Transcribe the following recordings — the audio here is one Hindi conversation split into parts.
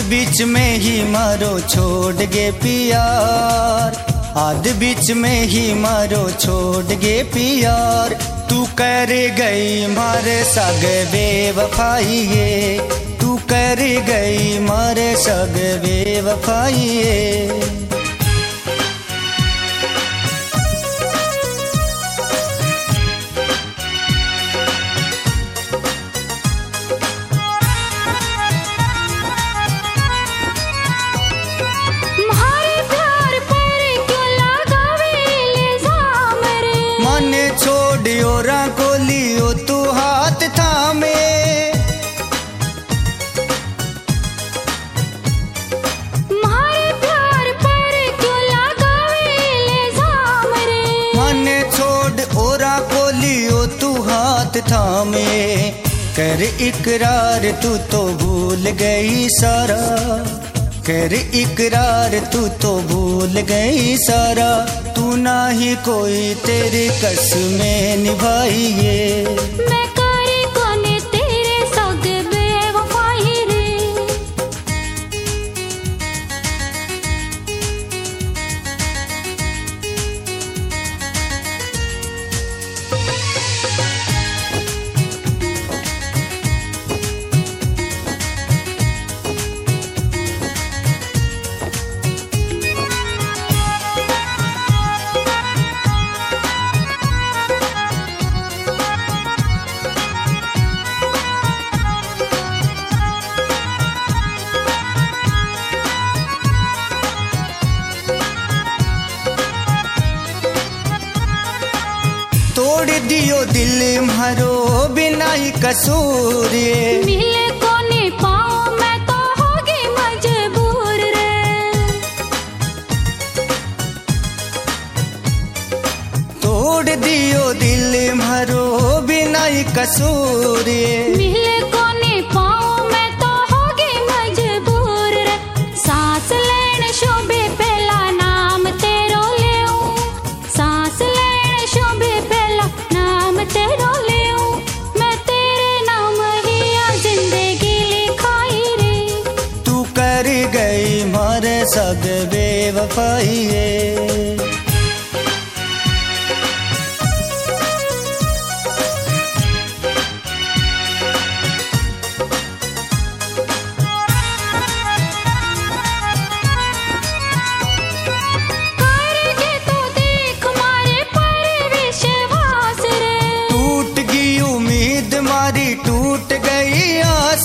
बीच में ही मारो छोड़ गे प्यार, आध बीच में ही मारो छोड़ गे प्यार। तू कर गई मारे सग बेवफाइए, तू कर गई मारे सग बेवफाइए। छोड़ियोरा को लियो तू हाथ थामे, मारे प्यार पर क्यों लगावे इल्जाम रे। मन छोड़ ओरा को लियो तू हाथ थामे, कर इकरार तू तो भूल गई सारा, कर इकरार तू तो भूल गई सारा। तू ना ही कोई तेरी कसमें निभाइए, मैं करे कोने तेरे सग बेवफाई रे। तोड़ दियो दिल मारो बिना ही कसूर, मिले को नहीं पाऊं मैं तो होगी मजबूर रे। तोड़ दियो दिल मारो बिना ही कसूर, मिले को नहीं पाऊं मैं तो होगी मजबूर रे। सांस लेने शोभे पहला नाम तेरो लेऊं, सांस लेने शोभे पहला नाम तेरो लेऊं। मैं तेरे नाम ही आ जिंदगी लिखाई रे। तू कर गई मारे सग बेवफाइए। टूट गई आस,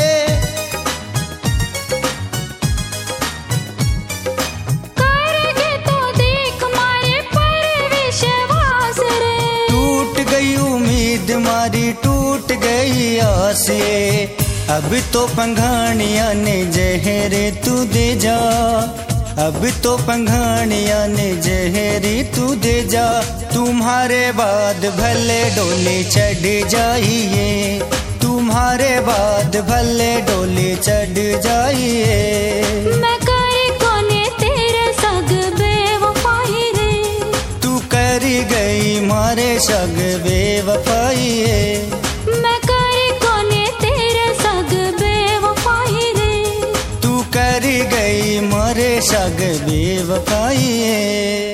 करके तो देख मारे पर विश्वास रे। टूट गई उम्मीद मारी टूट गई आस, अब तो पंघानिया ने जहर तू दे जा, अब तो पंघानिया ने जहरी तू दे जा। तुम्हारे बाद भले डोली चढ़ जाइए, तुम्हारे बाद भले डोली चढ़ जाइए। मैं करे कोने तेरे सग बेवफाई रे। तू कर गई मारे सग बेवफाइए, मैं करे कोने तेरे सग बेवफाई रे। तू कर गई मारे सग बेवफाइए।